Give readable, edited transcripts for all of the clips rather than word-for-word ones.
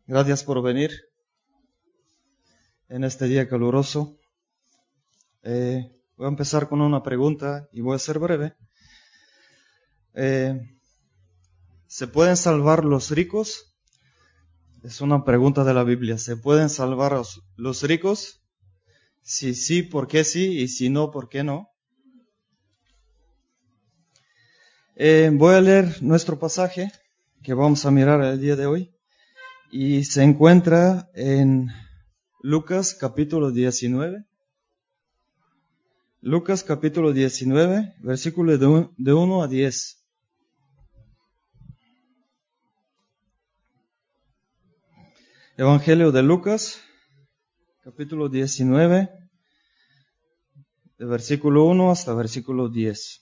Gracias por venir en este día caluroso. Voy a empezar con una pregunta y voy a ser breve. ¿Se pueden salvar los ricos? Es una pregunta de la Biblia. ¿Se pueden salvar los ricos? Si sí, ¿por qué sí? Y si no, ¿por qué no? Voy a leer nuestro pasaje que vamos a mirar el día de hoy. Y se encuentra en Lucas capítulo 19. Lucas capítulo 19, versículo de 1 a 10. Evangelio de Lucas, capítulo 19, de versículo 1 hasta versículo 10.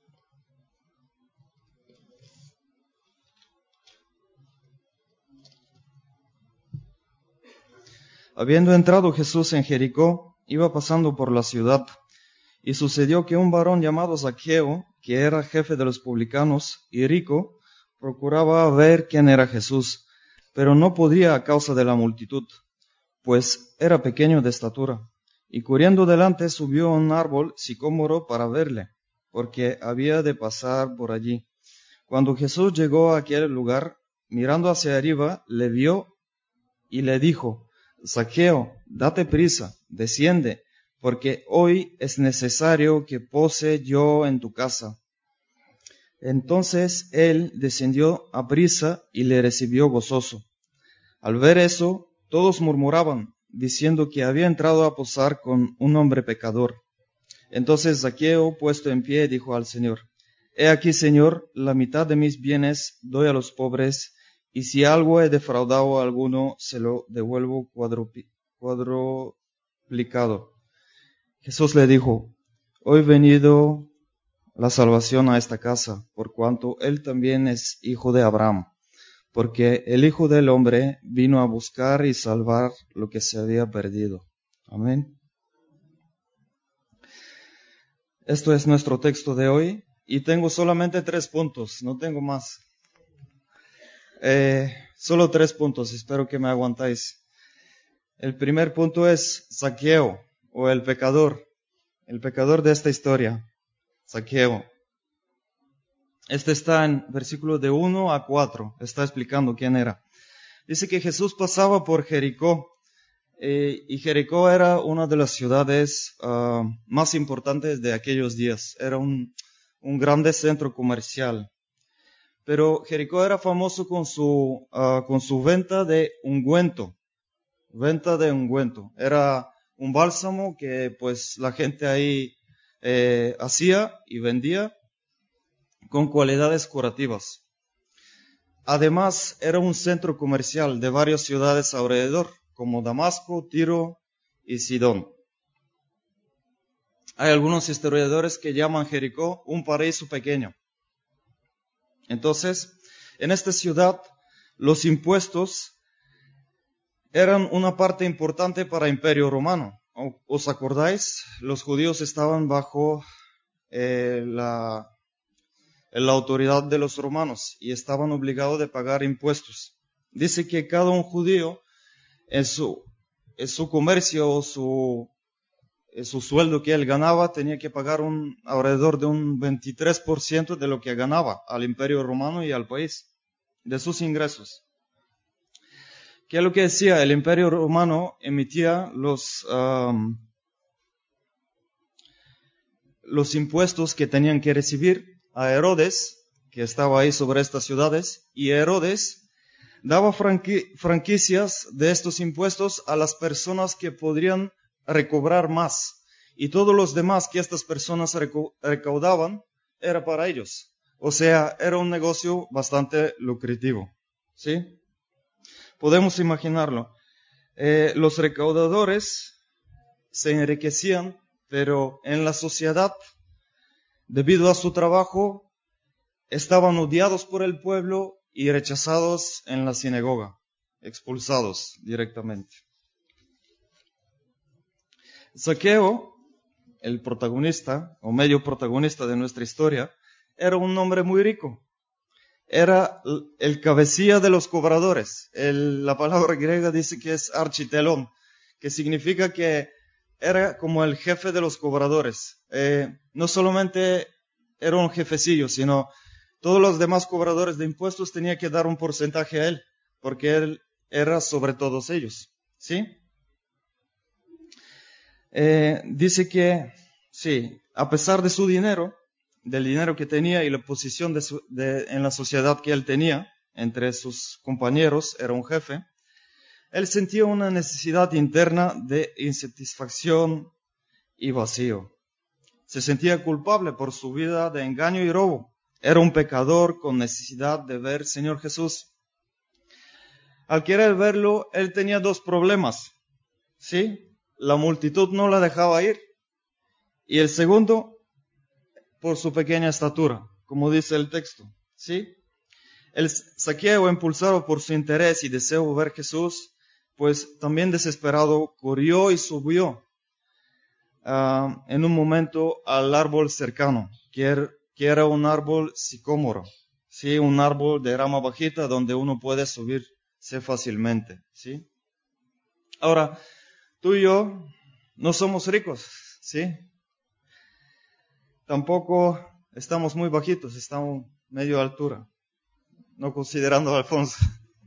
Habiendo entrado Jesús en Jericó, iba pasando por la ciudad, y sucedió que un varón llamado Zaqueo, que era jefe de los publicanos y rico, procuraba ver quién era Jesús, pero no podía a causa de la multitud, pues era pequeño de estatura. Y corriendo delante subió a un árbol sicómoro para verle, porque había de pasar por allí. Cuando Jesús llegó a aquel lugar, mirando hacia arriba, le vio y le dijo: Zaqueo, date prisa, desciende, porque hoy es necesario que pose yo en tu casa. Entonces él descendió a prisa y le recibió gozoso. Al ver eso, todos murmuraban, diciendo que había entrado a posar con un hombre pecador. Entonces Zaqueo, puesto en pie, dijo al Señor: He aquí, Señor, la mitad de mis bienes doy a los pobres, y si algo he defraudado a alguno, se lo devuelvo cuadruplicado. Jesús le dijo: Hoy venido la salvación a esta casa, por cuanto él también es hijo de Abraham, porque el Hijo del Hombre vino a buscar y salvar lo que se había perdido. Amén. Esto es nuestro texto de hoy, y tengo solamente 3 puntos, no tengo más. Solo 3 puntos, espero que me aguantáis. El primer punto es Zaqueo, o el pecador de esta historia, Zaqueo. Este está en versículos de 1 a 4, está explicando quién era. Dice que Jesús pasaba por Jericó, y Jericó era una de las ciudades más importantes de aquellos días. Era un grande centro comercial. Pero Jericó era famoso con su venta de ungüento. Era un bálsamo que pues la gente ahí hacía y vendía con cualidades curativas. Además, era un centro comercial de varias ciudades alrededor, como Damasco, Tiro y Sidón. Hay algunos historiadores que llaman Jericó un paraíso pequeño. Entonces, en esta ciudad, los impuestos eran una parte importante para el Imperio Romano. ¿Os acordáis? Los judíos estaban bajo la autoridad de los romanos y estaban obligados de pagar impuestos. Dice que cada un judío en su comercio o su sueldo que él ganaba tenía que pagar alrededor de un 23% de lo que ganaba al Imperio Romano y al país, de sus ingresos. ¿Qué es lo que decía? El Imperio Romano emitía los impuestos que tenían que recibir a Herodes, que estaba ahí sobre estas ciudades, y Herodes daba franquicias de estos impuestos a las personas que podrían recobrar más, y todos los demás que estas personas recaudaban era para ellos. O sea, era un negocio bastante lucrativo, ¿sí? Podemos imaginarlo. Los recaudadores se enriquecían, pero en la sociedad, debido a su trabajo, estaban odiados por el pueblo y rechazados en la sinagoga, expulsados directamente. Zaqueo, el protagonista o medio protagonista de nuestra historia, era un hombre muy rico. era el cabecilla de los cobradores. La palabra griega dice que es architelón, que significa que era como el jefe de los cobradores. No solamente era un jefecillo, sino todos los demás cobradores de impuestos tenían que dar un porcentaje a él, porque él era sobre todos ellos. ¿Sí? Dice que, sí, a pesar de su dinero, del dinero que tenía y la posición en la sociedad que él tenía, entre sus compañeros, era un jefe, él sentía una necesidad interna de insatisfacción y vacío. Se sentía culpable por su vida de engaño y robo. Era un pecador con necesidad de ver al Señor Jesús. Al querer verlo, él tenía dos problemas. ¿Sí? La multitud no la dejaba ir. Y el segundo, por su pequeña estatura, como dice el texto. ¿Sí? El Zaqueo, impulsado por su interés y deseo ver a Jesús, pues también desesperado, corrió y subió en un momento al árbol cercano, que era un árbol sicómoro, ¿sí? Un árbol de rama bajita donde uno puede subirse fácilmente. ¿Sí? Ahora, tú y yo no somos ricos, ¿sí? Tampoco estamos muy bajitos, estamos medio altura, no considerando a Alfonso.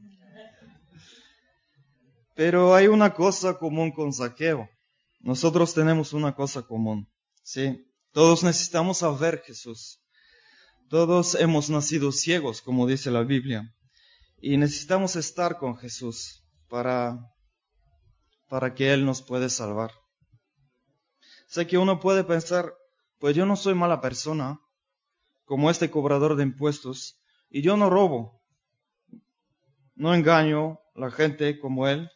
Pero hay una cosa común con Zaqueo. Nosotros tenemos una cosa común, ¿sí? Todos necesitamos ver a Jesús. Todos hemos nacido ciegos, como dice la Biblia. Y necesitamos estar con Jesús para que Él nos pueda salvar. Sé que uno puede pensar, pues yo no soy mala persona, como este cobrador de impuestos, y yo no robo, no engaño a la gente como él.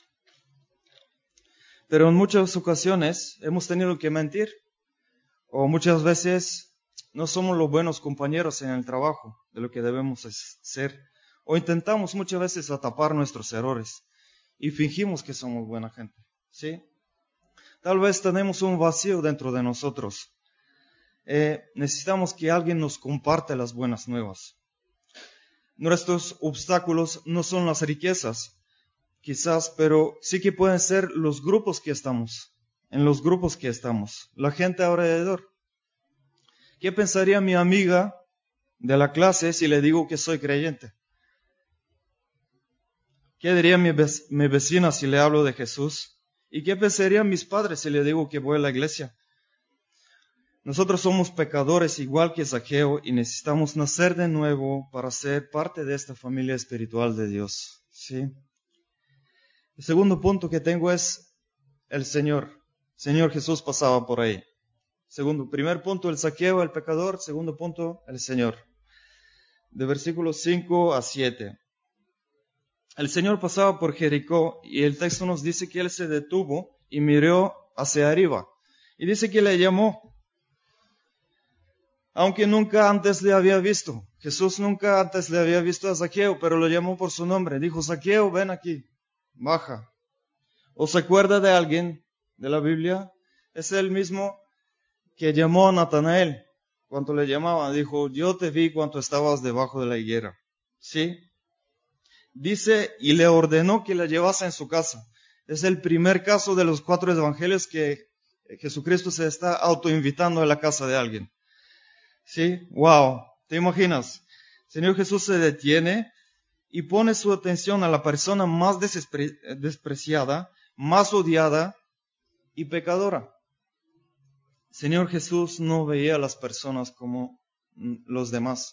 Pero en muchas ocasiones hemos tenido que mentir, o muchas veces no somos los buenos compañeros en el trabajo de lo que debemos ser, o intentamos muchas veces tapar nuestros errores y fingimos que somos buena gente, ¿sí? Tal vez tenemos un vacío dentro de nosotros. Necesitamos que alguien nos comparte las buenas nuevas. Nuestros obstáculos no son las riquezas, quizás, pero sí que pueden ser los grupos que estamos, en los grupos que estamos, la gente alrededor. ¿Qué pensaría mi amiga de la clase si le digo que soy creyente? ¿Qué diría mi vecina si le hablo de Jesús? ¿Y qué pensarían mis padres si le digo que voy a la iglesia? Nosotros somos pecadores igual que Zaqueo y necesitamos nacer de nuevo para ser parte de esta familia espiritual de Dios. ¿Sí? El segundo punto que tengo es el Señor. Señor Jesús pasaba por ahí. Primer punto, el Zaqueo, el pecador. Segundo punto, el Señor. De versículos 5 a 7. El Señor pasaba por Jericó y el texto nos dice que Él se detuvo y miró hacia arriba. Y dice que le llamó, aunque nunca antes le había visto. Jesús nunca antes le había visto a Zaqueo, pero lo llamó por su nombre. Dijo, Zaqueo, ven aquí, baja. ¿O se acuerda de alguien de la Biblia? Es el mismo que llamó a Natanael. Cuando le llamaba, dijo, yo te vi cuando estabas debajo de la higuera. ¿Sí? Dice, y le ordenó que la llevase en su casa. Es el primer caso de los 4 evangelios que Jesucristo se está autoinvitando a la casa de alguien. ¿Sí? Wow. ¿Te imaginas? Señor Jesús se detiene y pone su atención a la persona más despreciada, más odiada y pecadora. Señor Jesús no veía a las personas como los demás.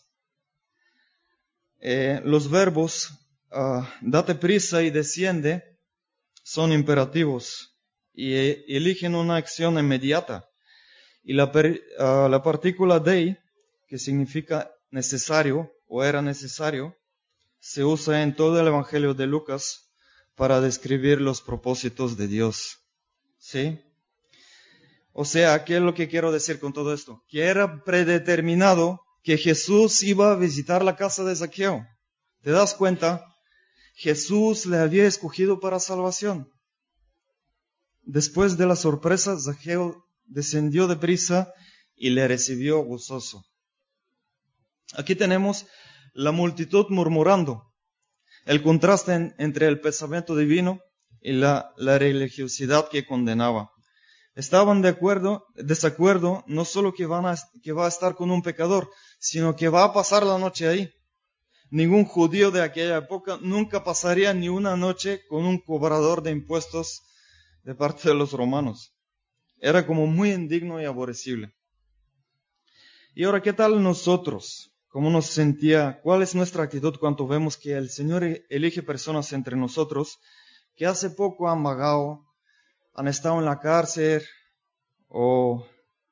Los verbos date prisa y desciende son imperativos y eligen una acción inmediata. Y la partícula dei, que significa necesario o era necesario, se usa en todo el Evangelio de Lucas para describir los propósitos de Dios. ¿Sí? O sea, ¿qué es lo que quiero decir con todo esto? Que era predeterminado que Jesús iba a visitar la casa de Zaqueo. ¿Te das cuenta? Jesús le había escogido para salvación. Después de la sorpresa, Zaqueo descendió deprisa y le recibió gozoso. Aquí tenemos la multitud murmurando. El contraste entre el pensamiento divino y la religiosidad que condenaba. Estaban desacuerdo, no solo que va a estar con un pecador, sino que va a pasar la noche ahí. Ningún judío de aquella época nunca pasaría ni una noche con un cobrador de impuestos de parte de los romanos. Era como muy indigno y aborrecible. Y ahora, ¿qué tal nosotros? ¿Cómo nos sentía? ¿Cuál es nuestra actitud cuando vemos que el Señor elige personas entre nosotros que hace poco han vagado, han estado en la cárcel o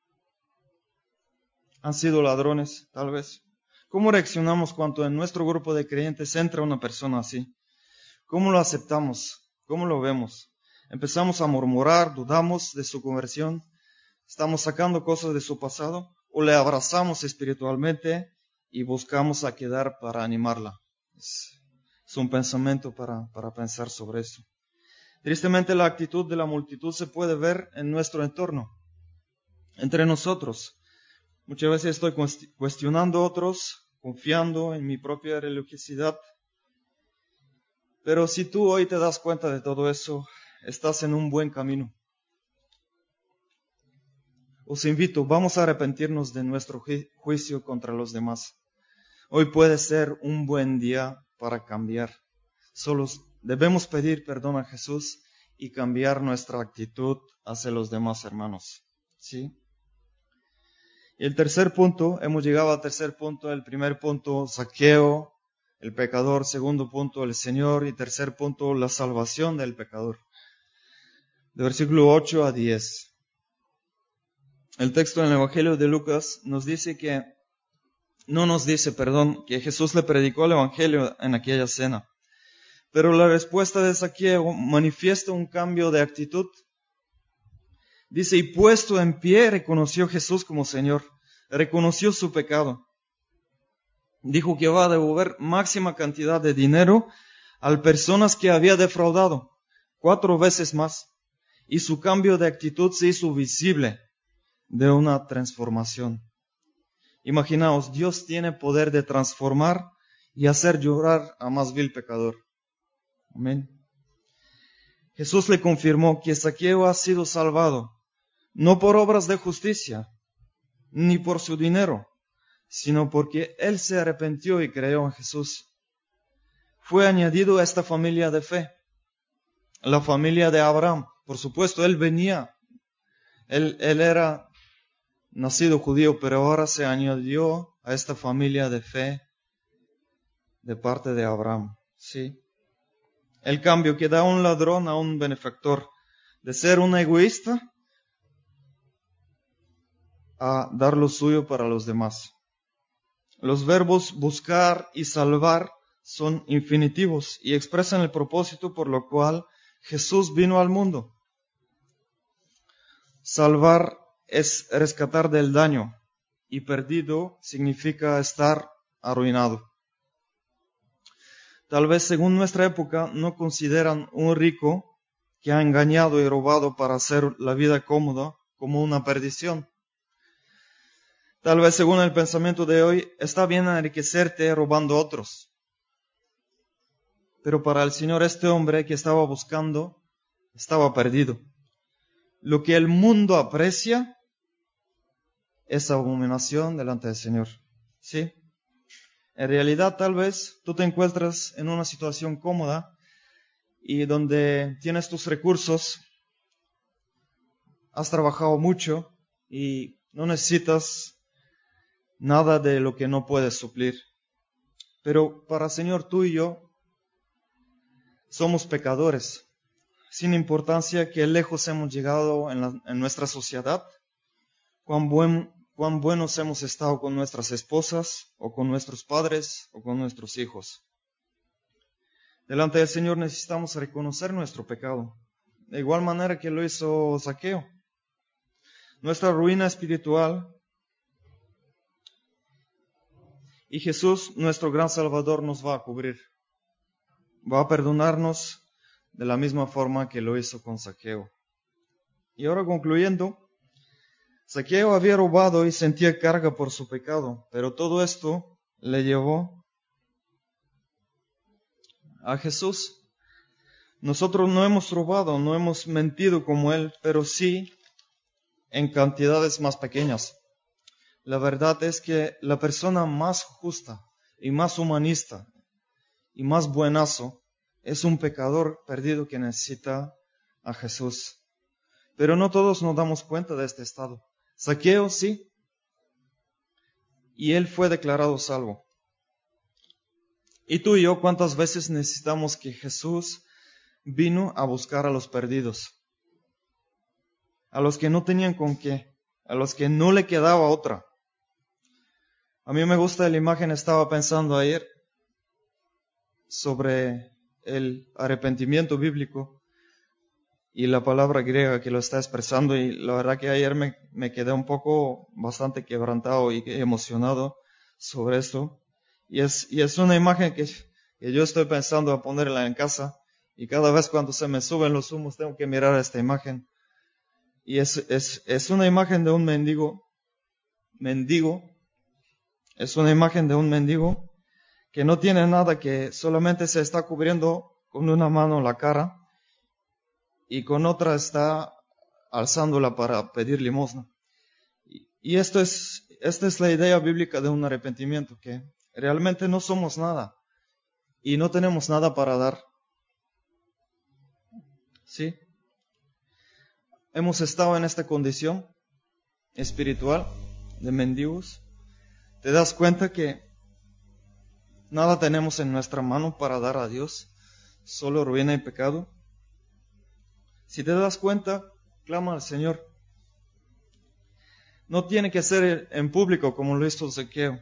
han sido ladrones, tal vez? ¿Cómo reaccionamos cuando en nuestro grupo de creyentes entra una persona así? ¿Cómo lo aceptamos? ¿Cómo lo vemos? ¿Empezamos a murmurar, dudamos de su conversión? ¿Estamos sacando cosas de su pasado? ¿O le abrazamos espiritualmente y buscamos a quedar para animarla? Es un pensamiento para pensar sobre eso. Tristemente, la actitud de la multitud se puede ver en nuestro entorno, entre nosotros. Muchas veces estoy cuestionando a otros, confiando en mi propia religiosidad. Pero si tú hoy te das cuenta de todo eso, estás en un buen camino. Os invito, vamos a arrepentirnos de nuestro juicio contra los demás. Hoy puede ser un buen día para cambiar. Solo debemos pedir perdón a Jesús y cambiar nuestra actitud hacia los demás hermanos. ¿Sí? Y el tercer punto, hemos llegado al tercer punto. El primer punto, Zaqueo, el pecador. Segundo punto, el Señor. Y tercer punto, la salvación del pecador. De versículo 8 a 10. El texto en el Evangelio de Lucas nos dice que Jesús le predicó el Evangelio en aquella cena. Pero la respuesta de Zaqueo manifiesta un cambio de actitud. Dice, y puesto en pie, reconoció Jesús como Señor. Reconoció su pecado. Dijo que iba a devolver máxima cantidad de dinero a personas que había defraudado, 4 veces más. Y su cambio de actitud se hizo visible de una transformación. Imaginaos, Dios tiene poder de transformar y hacer llorar a más vil pecador. Amén. Jesús le confirmó que Zaqueo ha sido salvado, no por obras de justicia, ni por su dinero, sino porque él se arrepintió y creyó en Jesús. Fue añadido a esta familia de fe, la familia de Abraham. Por supuesto, él era nacido judío, pero ahora se añadió a esta familia de fe de parte de Abraham. ¿Sí? El cambio que da un ladrón a un benefactor, de ser un egoísta a dar lo suyo para los demás. Los verbos buscar y salvar son infinitivos y expresan el propósito por lo cual Jesús vino al mundo. Salvar es rescatar del daño y perdido significa estar arruinado. Tal vez según nuestra época no consideran un rico que ha engañado y robado para hacer la vida cómoda como una perdición. Tal vez según el pensamiento de hoy está bien enriquecerte robando a otros. Pero para el Señor este hombre que estaba buscando estaba perdido. Lo que el mundo aprecia es abominación delante del Señor. ¿Sí? En realidad, tal vez tú te encuentras en una situación cómoda y donde tienes tus recursos, has trabajado mucho y no necesitas nada de lo que no puedes suplir. Pero para el Señor, tú y yo somos pecadores, sin importancia que lejos hemos llegado en nuestra sociedad, cuán buenos hemos estado con nuestras esposas, o con nuestros padres, o con nuestros hijos. Delante del Señor necesitamos reconocer nuestro pecado, de igual manera que lo hizo Zaqueo. Nuestra ruina espiritual, y Jesús, nuestro gran Salvador, nos va a cubrir. Va a perdonarnos de la misma forma que lo hizo con Zaqueo. Y ahora concluyendo, Zaqueo había robado y sentía carga por su pecado, pero todo esto le llevó a Jesús. Nosotros no hemos robado, no hemos mentido como Él, pero sí en cantidades más pequeñas. La verdad es que la persona más justa y más humanista y más buenazo es un pecador perdido que necesita a Jesús. Pero no todos nos damos cuenta de este estado. Zaqueo sí, y él fue declarado salvo. Y tú y yo, ¿cuántas veces necesitamos que Jesús vino a buscar a los perdidos? A los que no tenían con qué, a los que no le quedaba otra. A mí me gusta la imagen, estaba pensando ayer sobre el arrepentimiento bíblico y la palabra griega que lo está expresando, y la verdad que ayer me quedé un poco bastante quebrantado y emocionado sobre esto. Y es una imagen que yo estoy pensando a ponerla en casa, y cada vez cuando se me suben los humos tengo que mirar esta imagen. Y es una imagen de un mendigo, es una imagen de un mendigo que no tiene nada, que solamente se está cubriendo con una mano la cara y con otra está alzándola para pedir limosna. Y esta es la idea bíblica de un arrepentimiento, que realmente no somos nada y no tenemos nada para dar. ¿Sí? Hemos estado en esta condición espiritual de mendigos. ¿Te das cuenta que nada tenemos en nuestra mano para dar a Dios? Solo ruina y pecado. Si te das cuenta, clama al Señor. No tiene que ser en público como lo hizo Zaqueo.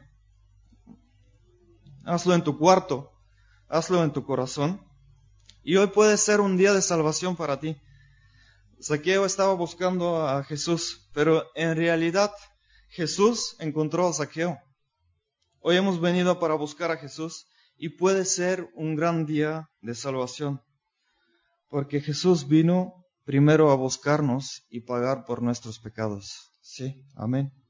Hazlo en tu cuarto, hazlo en tu corazón. Y hoy puede ser un día de salvación para ti. Zaqueo estaba buscando a Jesús, pero en realidad Jesús encontró a Zaqueo. Hoy hemos venido para buscar a Jesús y puede ser un gran día de salvación, porque Jesús vino primero a buscarnos y pagar por nuestros pecados. Sí, amén.